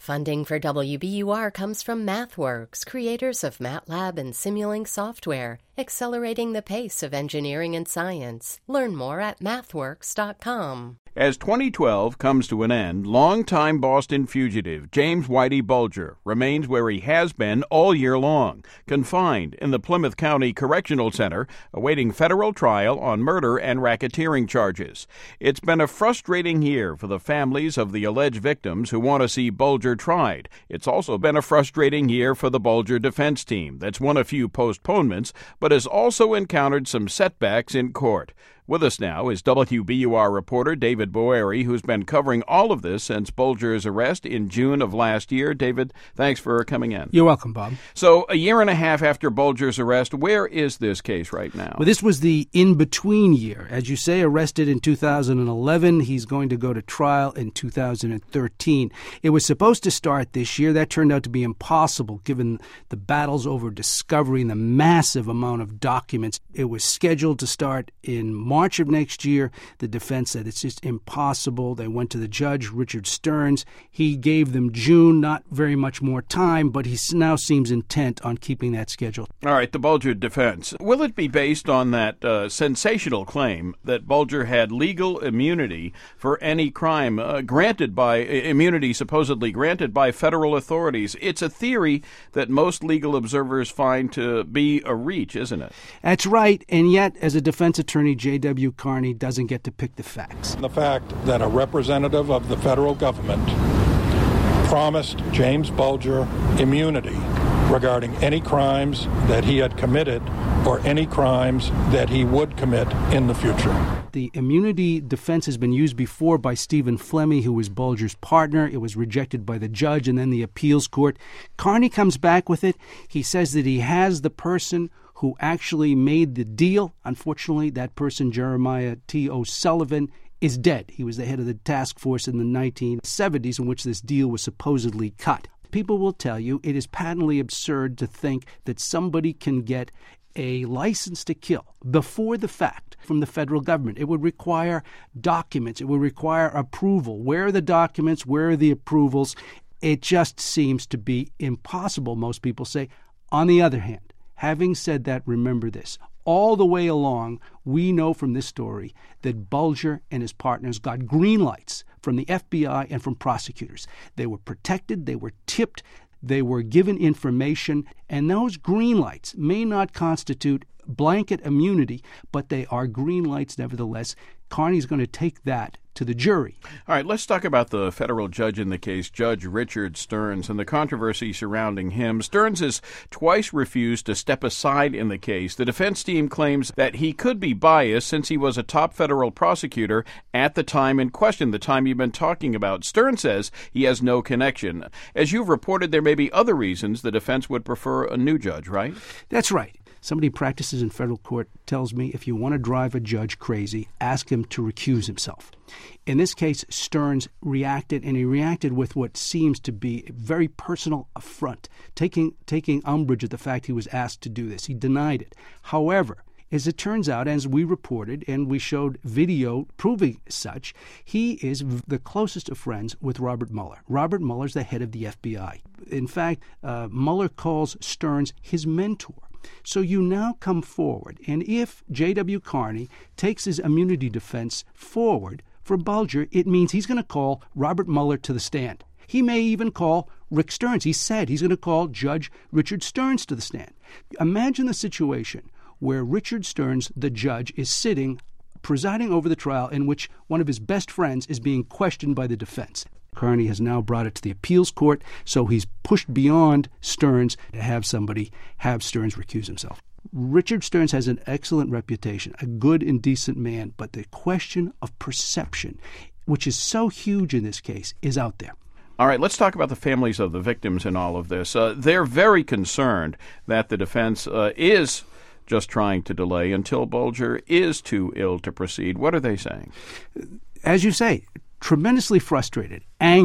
Funding for WBUR comes from MathWorks, creators of MATLAB and Simulink software, accelerating the pace of engineering and science. Learn more at mathworks.com. As 2012 comes to an end, longtime Boston fugitive James Whitey Bulger remains where he has been all year long, confined in the Plymouth County Correctional Center, awaiting federal trial on murder and racketeering charges. It's been a frustrating year for the families of the alleged victims who want to see Bulger tried. It's also been a frustrating year for the Bulger defense team that's won a few postponements, but has also encountered some setbacks in court. With us now is WBUR reporter David Boeri, who's been covering all of this since Bulger's arrest in June of last year. David, thanks for coming in. You're welcome, Bob. So, a year and a half after Bulger's arrest, where is this case right now? Well, this was the in-between year. As you say, arrested in 2011. He's going to go to trial in 2013. It was supposed to start this year. That turned out to be impossible, given the battles over discovery and the massive amount of documents. It was scheduled to start in March of next year. The defense said it's just impossible. They went to the judge, Richard Stearns. He gave them June, not very much more time, but he now seems intent on keeping that schedule. All right, the Bulger defense. Will it be based on that sensational claim that Bulger had legal immunity for any crime immunity supposedly granted by federal authorities? It's a theory that most legal observers find to be a reach, isn't it? That's right, and yet, as a defense attorney, J.W. Carney doesn't get to pick the facts. The fact that a representative of the federal government promised James Bulger immunity regarding any crimes that he had committed or any crimes that he would commit in the future. The immunity defense has been used before by Stephen Flemmi, who was Bulger's partner. It was rejected by the judge and then the appeals court. Carney comes back with it. He says that he has the person who actually made the deal. Unfortunately, that person, Jeremiah T. O'Sullivan, is dead. He was the head of the task force in the 1970s in which this deal was supposedly cut. People will tell you it is patently absurd to think that somebody can get a license to kill before the fact from the federal government. It would require documents. It would require approval. Where are the documents? Where are the approvals? It just seems to be impossible, most people say. On the other hand, having said that, remember this. All the way along, we know from this story that Bulger and his partners got green lights from the FBI and from prosecutors. They were protected, they were tipped, they were given information, and those green lights may not constitute blanket immunity, but they are green lights nevertheless. Carney's going to take that to the jury. All right, let's talk about the federal judge in the case, Judge Richard Stearns, and the controversy surrounding him. Stearns has twice refused to step aside in the case. The defense team claims that he could be biased since he was a top federal prosecutor at the time in question, the time you've been talking about. Stearns says he has no connection. As you've reported, there may be other reasons the defense would prefer a new judge, right? That's right. Somebody who practices in federal court tells me if you want to drive a judge crazy, ask him to recuse himself. In this case, Stearns reacted, and he reacted with what seems to be a very personal affront, taking umbrage at the fact he was asked to do this. He denied it. However, as it turns out, as we reported, and we showed video proving such, he is the closest of friends with Robert Mueller. Robert Mueller's the head of the FBI. In fact, Mueller calls Stearns his mentor. So you now come forward, and if J.W. Carney takes his immunity defense forward for Bulger, it means he's going to call Robert Mueller to the stand. He may even call Rick Stearns. He said he's going to call Judge Richard Stearns to the stand. Imagine the situation where Richard Stearns, the judge, is sitting, presiding over the trial in which one of his best friends is being questioned by the defense. Carney has now brought it to the appeals court, so he's pushed beyond Stearns to have Stearns recuse himself. Richard Stearns has an excellent reputation, a good and decent man, but the question of perception, which is so huge in this case, is out there. All right, let's talk about the families of the victims in all of this. They're very concerned that the defense is just trying to delay until Bulger is too ill to proceed. What are they saying? As you say, tremendously frustrated, angry.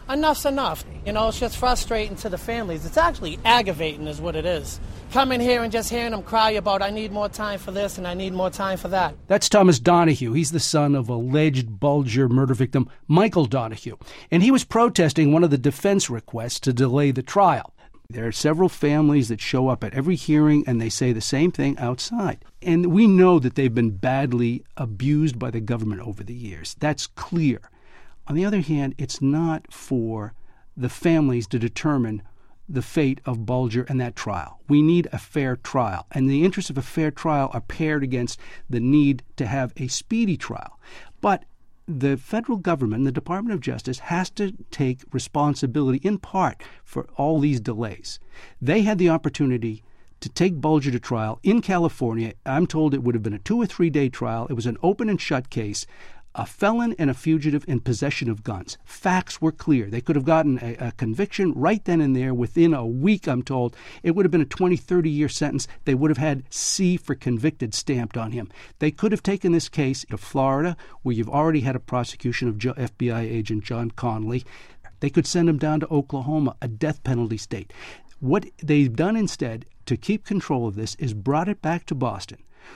Enough's enough. It's just frustrating to the families. It's actually aggravating is what it is. Coming here and just hearing them cry about, I need more time for this and I need more time for that. That's Thomas Donahue. He's the son of alleged Bulger murder victim Michael Donahue. And he was protesting one of the defense requests to delay the trial. There are several families that show up at every hearing and they say the same thing outside. And we know that they've been badly abused by the government over the years. That's clear. On the other hand, it's not for the families to determine the fate of Bulger and that trial. We need a fair trial. And the interests of a fair trial are paired against the need to have a speedy trial. But the federal government, the Department of Justice, has to take responsibility in part for all these delays. They had the opportunity to take Bulger to trial in California. I'm told it would have been a 2 or 3 day trial. It was an open and shut case. A felon and a fugitive in possession of guns. Facts were clear. They could have gotten a conviction right then and there within a week, I'm told. It would have been a 20, 30-year sentence. They would have had C for convicted stamped on him. They could have taken this case to Florida, where you've already had a prosecution of FBI agent John Connolly. They could send him down to Oklahoma, a death penalty state. What they've done instead to keep control of this is brought it back to Boston,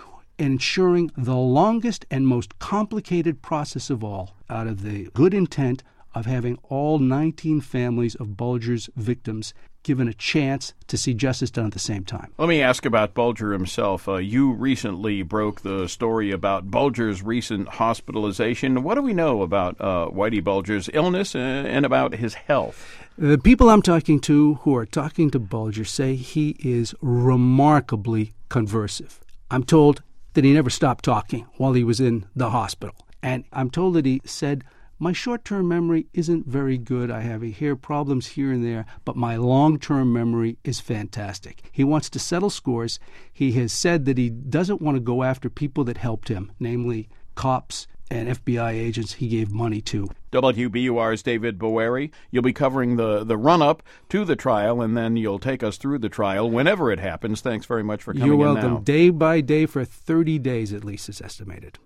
ensuring the longest and most complicated process of all, out of the good intent of having all 19 families of Bulger's victims given a chance to see justice done at the same time. Let me ask about Bulger himself. You recently broke the story about Bulger's recent hospitalization. What do we know about Whitey Bulger's illness and about his health? The people I'm talking to who are talking to Bulger say he is remarkably conversive. I'm told that he never stopped talking while he was in the hospital. And I'm told that he said, my short-term memory isn't very good. I have hair problems here and there, but my long-term memory is fantastic. He wants to settle scores. He has said that he doesn't want to go after people that helped him, namely cops and FBI agents he gave money to. WBUR's David Boeri. You'll be covering the run-up to the trial, and then you'll take us through the trial whenever it happens. Thanks very much for coming in now. You're welcome. Day by day for 30 days at least is estimated.